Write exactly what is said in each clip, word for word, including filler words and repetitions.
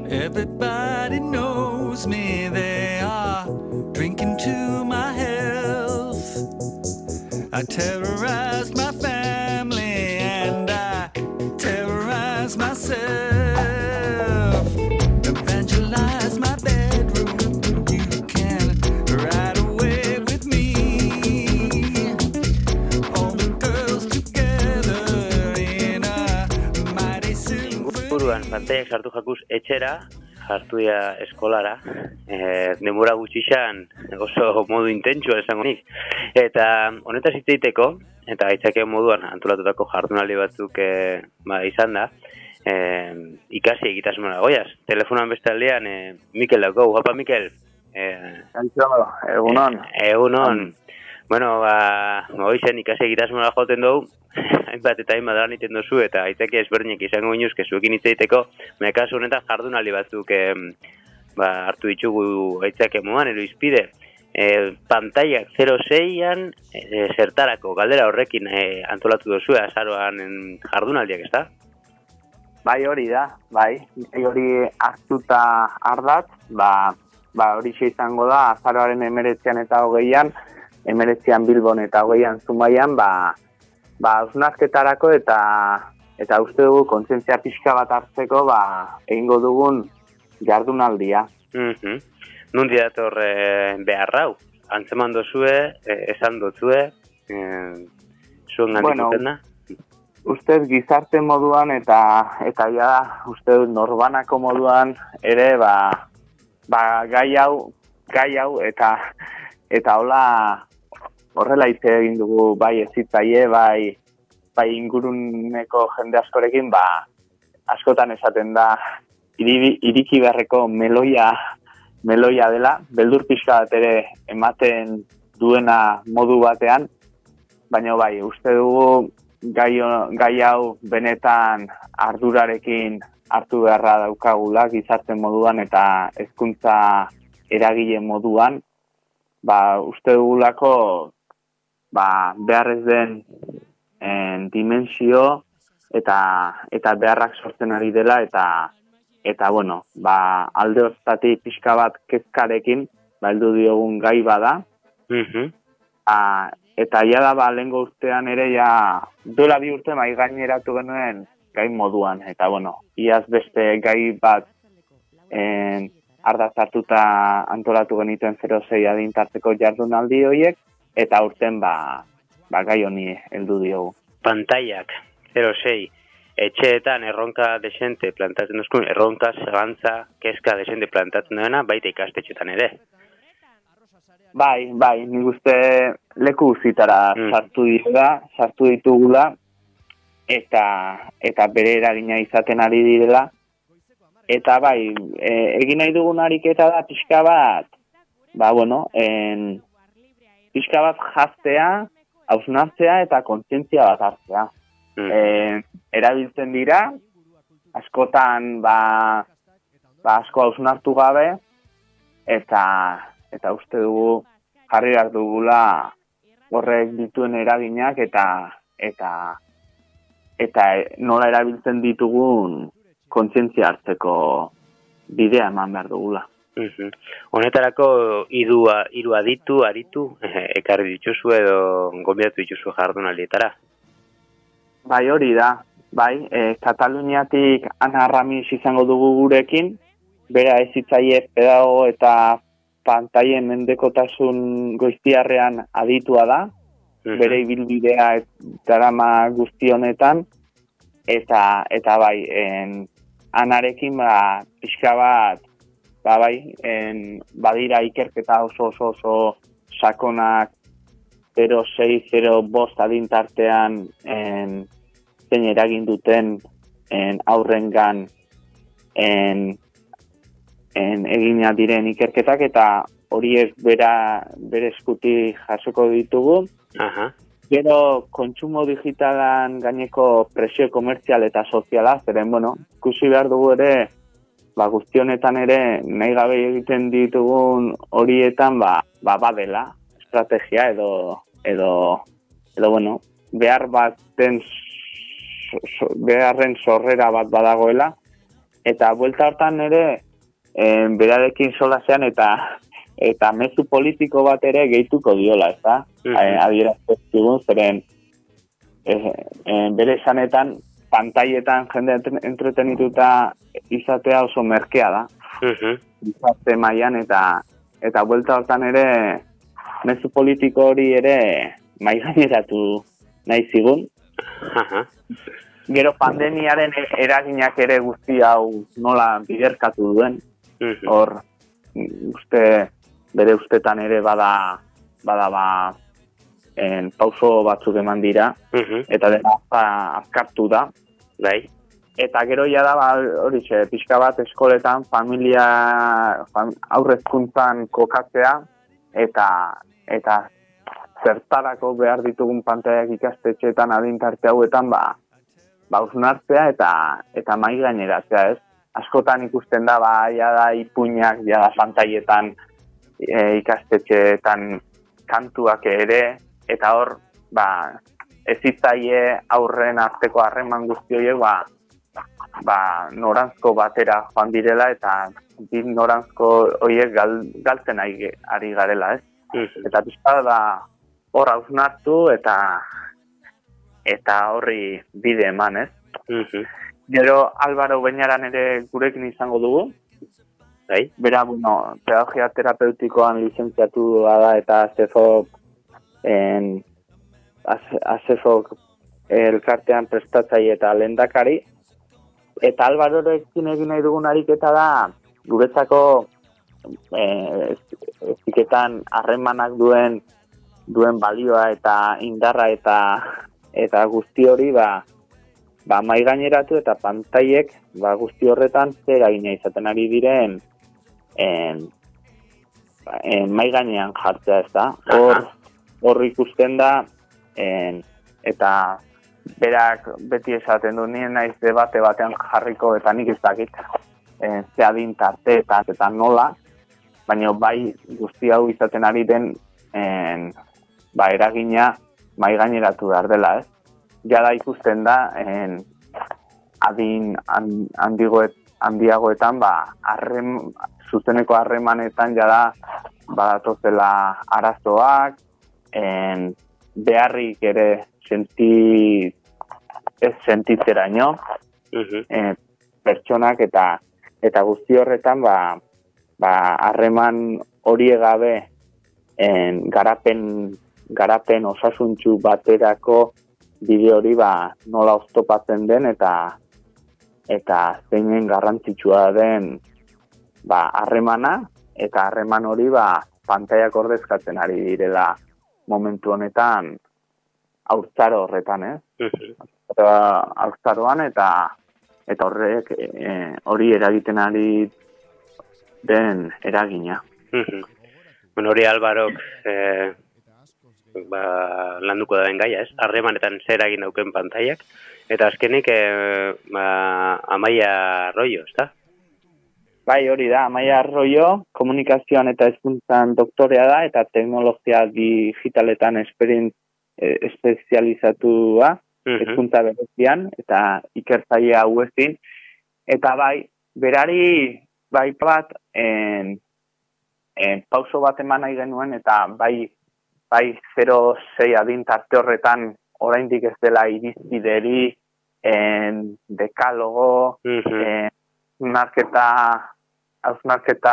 Everybody knows me, they are drinking to my health. I terrorize my family and I terrorize myself. Evangelize my bedroom, you can ride away with me. All the girls together in a mighty symphony. Buruan, pantaiak sartu jakuz etxera, hartuia eskolara, e, denbora gutxixan oso modu intentsua esango nik. Eta honetaz hitz egiteko, eta aitzake moduan antolatutako jardunaldi batzuk e, ba, izan da, e, ikasi egitasmoa goiaz. Telefonan beste aldean, e, Mikel dauko, hapa Mikel. E, Egunon. E, egunon. Bueno, ba, goizen ikasi egitasmoa joten dugu, hainbat eta hainbat lan iten duzu, eta aitzake ezberdinek izango ginuzke zuekin hitz egiteko, mekasu honetan jardunaldi batzuk e, ba, hartu ditugu aitzake moduan, ero izpide. E, pantaiak zero seian e, zertarako galdera horrekin e, antolatu duzu azaroan jardunaldiak, ez da? Bai, hori da, bai. Bai, hori hartuta ardatz, ba, ba hori izango da azaroaren emeretzian eta hogeian, emeretzian Bilbon eta hogeian Zumaian, ba, ba hausnarketarako eta eta uste dugu kontzientzia pixka bat hartzeko ba egingo dugun jardunaldia. Mhm. Nundi dator e, beharrau, antzeman dozue, e, esan dozue, e, zuen gandik bueno, duten da? Ustez gizarte moduan eta eta ja uste norbanako moduan ere ba, ba gai hau, gai hau eta eta hola horrela hitz egin dugu bai ezitzaile, bai bai inguruneko jende askorekin, ba askotan esaten da iri, iriki beharreko meloia meloia dela, beldur pixka bat ere ematen duena modu batean, baina bai, uste dugu gai, gai hau benetan ardurarekin hartu beharra daukagula gizarte moduan eta hezkuntza eragile moduan, ba uste dugulako ba beharrez den en, dimensio eta eta beharrak sortzen ari dela eta eta bueno, ba alde horretatik pixka bat kezkarekin ba heldu diogun gai bada. Mhm. A, eta ja da ba lehengo urtean ere ja dola bi urte mai gaineratu genuen gai moduan eta bueno, iaz beste gai bat en ardatz hartuta antolatu genituen zero sei adintarteko jardunaldi horiek eta urten ba ba gai honi heldu diogu. Pantaiak zero sei etxeetan erronka desente plantatzen duzkun, erronka, zagantza, kezka desente plantatzen duena, baita ikastetxetan ere. Bai, bai, nik uste leku guztitara mm. sartu dira, sartu ditugula, eta eta bere eragina izaten ari direla. Eta bai, e, egin nahi dugun ariketa da pixka bat, ba bueno, en, pixka bat jaztea, hausnartzea eta kontzientzia bat hartzea. Mm. E, erabiltzen dira, askotan ba, ba asko hausnartu gabe, eta eta uste dugu jarri behar dugula horrek dituen eraginak eta eta eta nola erabiltzen ditugun kontzientzia hartzeko bidea eman behar dugula. Mm-hmm. Honetarako idua, hiru aditu, aritu, eh, ekarri dituzu edo gonbidatu dituzu jardunaldietara? Bai, hori da. Bai, e, Kataluniatik Ana Ramis izango dugu gurekin, bera hezitzaile, pedagogo eta pantaien mendekotasun goiztiarrean aditua da, mm-hmm. bere ibilbidea darama guzti honetan, eta eta bai, en, Anarekin ba, pixka bat, ba bai, en, badira ikerketa oso oso oso sakonak zero sei zero bost adintartean en, zein eragin duten en, aurrengan en, en, egina diren ikerketak eta horiek bera bere eskutik jasoko ditugu. Aha. Gero kontsumo digitalan gaineko presio komertzial eta soziala, zeren, bueno, ikusi behar dugu ere, ba, guzti honetan ere, nahi gabe egiten ditugun horietan, ba, ba badela, estrategia edo, edo, edo, bueno, behar baten, so, beharren sorrera bat badagoela, eta buelta hortan ere eh, berarekin solasean eta eta mezu politiko bat ere gehituko diola, ezta? Mm-hmm. Adierazten zeren eh, eh, bere esanetan pantaietan jende entretenituta izatea oso merkea da. Mm-hmm. Izate mailan eta eta buelta hortan ere mezu politiko hori ere mai gaineratu nahi zigun. Uh-huh. Gero pandemiaren eraginak ere guzti hau nola biderkatu duen. Mm-hmm. Hor uste bere ustetan ere bada bada ba en pauso batzuk eman dira. Mm-hmm. Eta dena azkartu da. Bai. Eta gero ja da ba, horixe, pixka bat eskoletan familia fam, aurrezkuntzan kokatzea eta eta zertarako behar ditugun pantaiak ikastetxeetan adintarte hauetan ba ba usnartzea eta eta mai gaineratzea, ez? Askotan ikusten da ba ja da ipuinak ja da pantaietan e, ikastetxeetan kantuak ere eta hor ba ez hitzaile aurren arteko harreman guzti horiek ba ba noranzko batera joan direla eta bi noranzko horiek gal, galtzen ari, ari garela, ez? Mm-hmm. Eta pixka da hor hausnartu eta eta horri bide eman, ez? Mm-hmm. Gero Álvaro Beñaran ere gurekin izango dugu. Bai. Bera, bueno, pedagogia terapeutikoan lizentziatua da eta ASEFOK en ASEFOK elkartean prestatzaile eta lehendakari. Eta Alvarorekin egin nahi dugun ariketa da guretzako eh, eziketan harremanak duen duen balioa eta indarra eta eta guzti hori ba ba mai gaineratu eta pantaiek ba guzti horretan zer eragina izaten ari diren en, en mai gainean jartzea, ezta? Hor hor ikusten da en, eta berak beti esaten du nien naiz debate batean jarriko eta nik ez dakit e, ze adin tarteetan eta nola, baina bai guzti hau izaten ari den en, ba eragina mai gaineratu behar dela, ez? Jada ikusten da en, adin handigoet, handiagoetan ba harrem, zuzeneko harremanetan jada badatozela arazoak, en, beharrik ere senti ez sentitzeraino, uh-huh. eh, pertsonak eta eta guzti horretan ba ba harreman hori gabe en garapen garapen osasuntsu baterako bide hori ba nola oztopatzen den eta eta zeinen garrantzitsua den ba harremana eta harreman hori ba pantaiak ordezkatzen ari direla momentu honetan haurtzaro horretan, eh? Uh-huh. Eta haurtzaroan eta eta horrek e, hori eragiten ari den eragina. Uh-huh. Bueno, hori Alvarok eh, ba, landuko da den gaia, ez? Harremanetan zer eragin dauken pantaiak. Eta azkenik eh, ba, Amaia Arroyo, ezta? Bai, hori da, Amaia Arroyo, komunikazioan eta hezkuntzan doktorea da eta teknologia digitaletan esperien espezializatua hezkuntza uh-huh. berezian eta ikertzaile hauekin eta bai berari bai bat en, en pauso bat eman nahi genuen eta bai bai zero sei adin tarte horretan oraindik ez dela irizpideri en dekalogo uh-huh. en marketa hausnarketa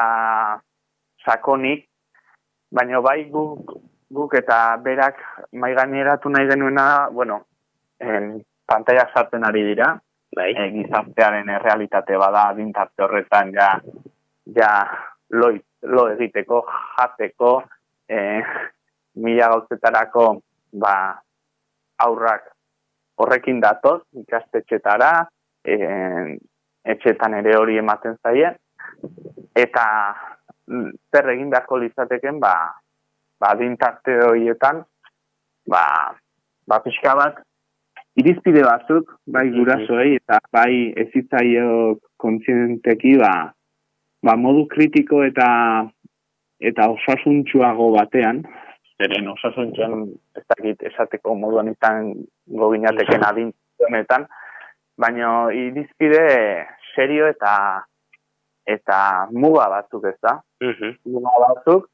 sakonik baina bai guk guk eta berak mai gaineratu nahi genuena, bueno, en pantaiak sartzen ari dira. Bai. E, gizartearen errealitate bada adintarte horretan ja ja lo, lo egiteko, jateko, eh, mila gauzetarako ba aurrak horrekin datoz ikastetxetara, eh, etxetan ere hori ematen zaie eta zer egin beharko litzateken ba ba adintarte horietan ba ba pixka bat irizpide batzuk bai gurasoei eta bai hezitzaile kontzienteki ba ba modu kritiko eta eta osasuntsuago batean zeren osasuntsuan ez dakit esateko moduan izan goginateken adintetan baina irizpide serio eta eta muga batzuk, ez da? Mhm. Muga batzuk,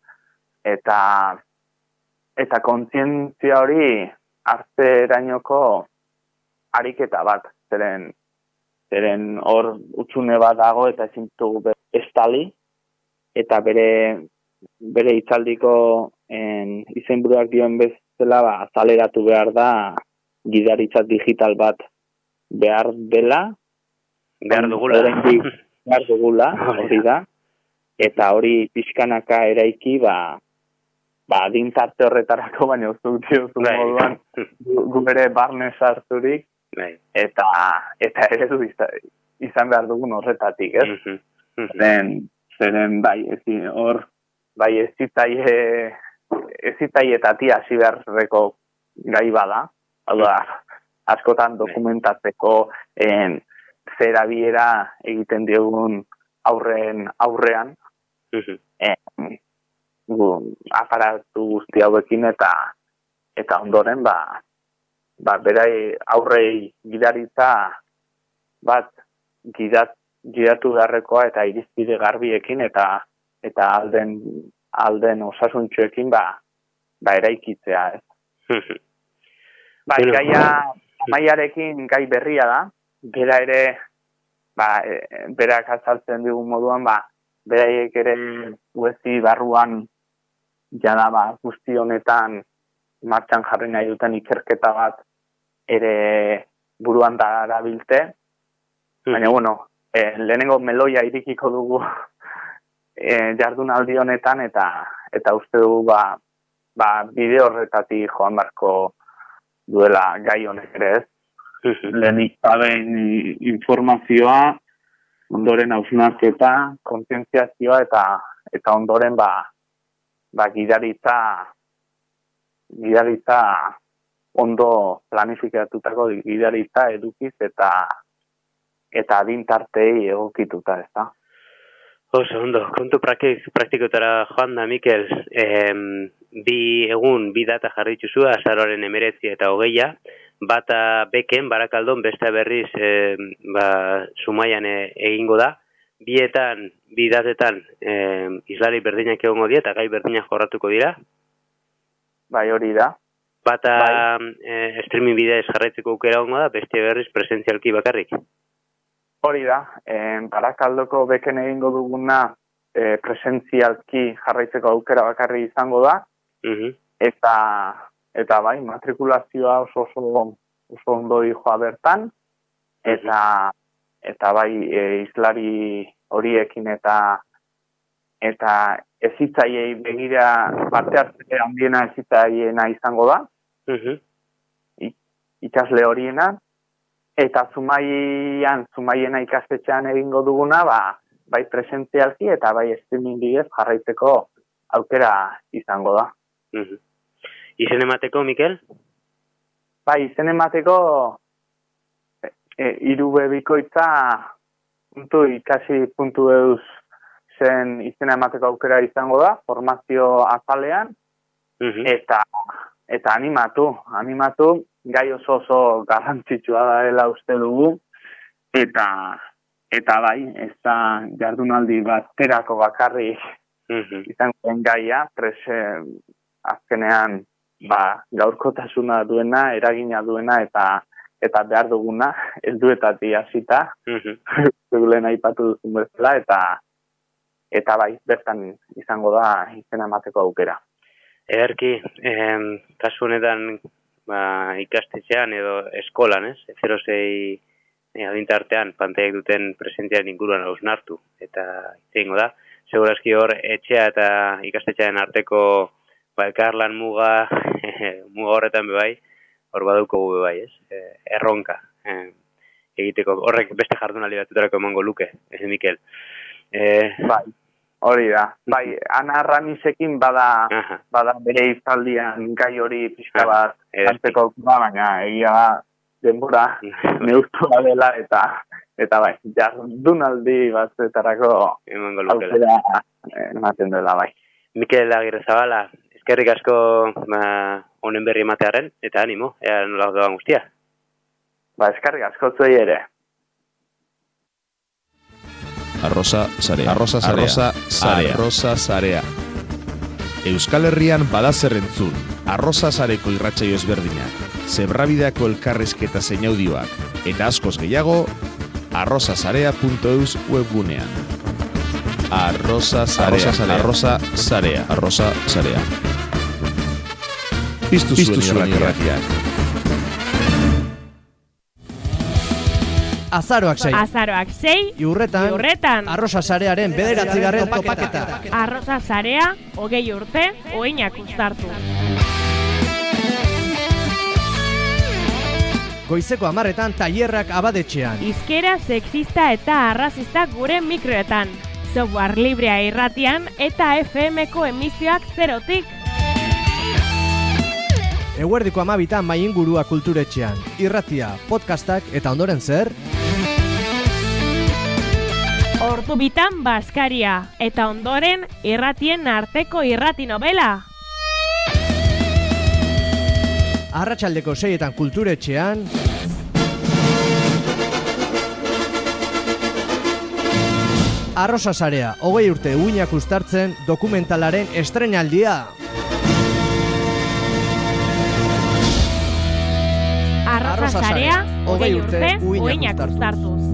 eta eta kontzientzia hori hartzerainoko ariketa bat, zeren zeren hor utxune bat dago eta ezin dugu estali, eta bere bere hitzaldiko en, izenburuak dioen bezala ba, azaleratu behar da gidaritza digital bat behar dela, behar dugula. Oraindik behar dugula, hori da, eta hori pixkanaka eraiki, ba, ba, adintarte horretarako, baina uztuk diozun Bai. moduan, gu gu bere barne sarturik, Bai. eta eta eredu izan, izan behar dugun horretatik, ez? Mhm. Mhm. Zeren, zeren bai, ezi, hor, bai ez zitzaie, ez zitzaietatik hasi beharreko gai bada, hau da, askotan dokumentatzeko en, zera biera egiten diogun aurren aurrean, Mhm. en, gu, aparatu guzti hauekin eta eta ondoren ba, ba berai aurrei gidaritza bat gidat, gidatu beharrekoa eta irizpide garbiekin eta eta alden alden osasuntxoekin ba ba eraikitzea, ez. Mhm. Bai, Bueno. gaia maiarekin gai berria da, bera ere ba e, berak azaltzen digun moduan ba beraiek ere U E S I barruan jada ba guzti honetan martxan jarri nahi duten ikerketa bat ere buruan darabilte. Baina, bueno, eh, lehenengo meloia irikiko dugu eh, jardunaldi honetan, eta eta uste dugu ba, ba bide horretatik joan barko duela gai honek ere, ez? Mhm. Lehenik gabein informazioa, ondoren hausnarketa, kontzientziazioa eta eta ondoren ba ba gidaritza gidaritza ondo planifikatutako gidaritza edukiz eta eta adintartei egokituta, ez da? Oso, ondo, kontu praktikotara joan da, Mikel, em, bi egun, bi data jarri dituzu, azaroaren emeretzi eta hogeia, bata beken, barakaldon, beste berriz, e, ba, Zumaian e, egingo da, bietan, bi datetan, e, islari berdinak egongo dira, eta gai berdinak jorratuko dira. Bai, hori da. Bata bai. e, streaming bidez jarraitzeko aukera egongo da, beste berriz presentzialki bakarrik. Hori da, eh, Barakaldoko beken egingo duguna eh, presentzialki jarraitzeko aukera bakarri izango da, Mhm. eta eta bai, matrikulazioa oso oso oso ondo dijoa bertan, eta eta bai e, islari horiekin eta eta ezitzaiei begira parte hartze handiena ezitzaiena izango da, Mhm. ikasle horiena, eta Zumaian, Zumaiena ikastetxean egingo duguna, ba, bai presentzialki eta bai streaming bidez jarraitzeko aukera izango da. Mhm. Izen emateko, Mikel? Bai, izen emateko e, irube bikoitza puntu ikasi puntu eus zen izena emateko aukera izango da, formazio azalean, Mhm. eta eta animatu, animatu, gai oso oso garrantzitsua da dela uste dugu, eta eta bai, ez da jardunaldi baterako bakarrik Mhm. izango den gaia, prese azkenean ba, gaurkotasuna duena, eragina duena eta eta behar duguna, helduetatik hasita, Mhm. lehen aipatu duzun bezala, eta eta bai, bertan izango da izena emateko aukera. Ederki, em, kasu honetan ba, ikastetxean edo eskolan, ez? zero sei e, adintartean pantaiak duten presentziaren inguruan hausnartu eta itzengo da. Segurazki hor etxea eta ikastetxearen arteko ba, elkarlan muga, muga horretan bebai, hor badauko bebai, ez? E, erronka. E, egiteko, horrek beste jardunaldi batutarako emango luke, ez Mikel. E, Bai, hori da. Bai, Ana Ramisekin bada aha. bada bere hitzaldian gai hori pixka Ah, bat ederki. hartzeko aukera, baina egia da denbora neurtua dela eta eta bai, jardunaldi batzuetarako emango lukela. aukera eh, ematen dela bai. Mikel Agirrezabala, eskerrik asko ba, honen berri ematearen, eta animo, ea nola doan guztia. Ba, eskarrik asko zuei ere. Arrosa Sarea. Arrosa Sarea. Arrosa Sarea. Arrosa Sarea. Euskal Herrian badazer entzun. Arrosa Sareko irratsaio ezberdinak, zebrabideako elkarrizketa zein audioak, eta askoz gehiago, arrosasarea punto eus webgunean. Arrosa Sarea. Arrosa Sarea. Arrosa Sarea. Piztu zuen irratiak. Azaroak sei. Azaroak sei. Iurretan. Iurretan. Arrosa Sarearen bederatzigarren topaketa. Arrosa Sarea, hogei urte, oinak uztartu. Goizeko hamarretan tailerrak abadetxean. Hizkera sexista eta arrazista gure mikroetan. Software librea irratian eta F M-ko emisioak zerotik. Eguerdiko amabitan maingurua kulturetxean. Irratia, podcastak eta ondoren zer? Ordu bitan Baskaria eta ondoren irratien arteko irrati novela. Arratsaldeko seietan kulturetxean. Arrosa Sarea, hogei urte uinak uztartzen dokumentalaren estreinaldia. Arrosa Sarea, hogei urte uinak uztartuz.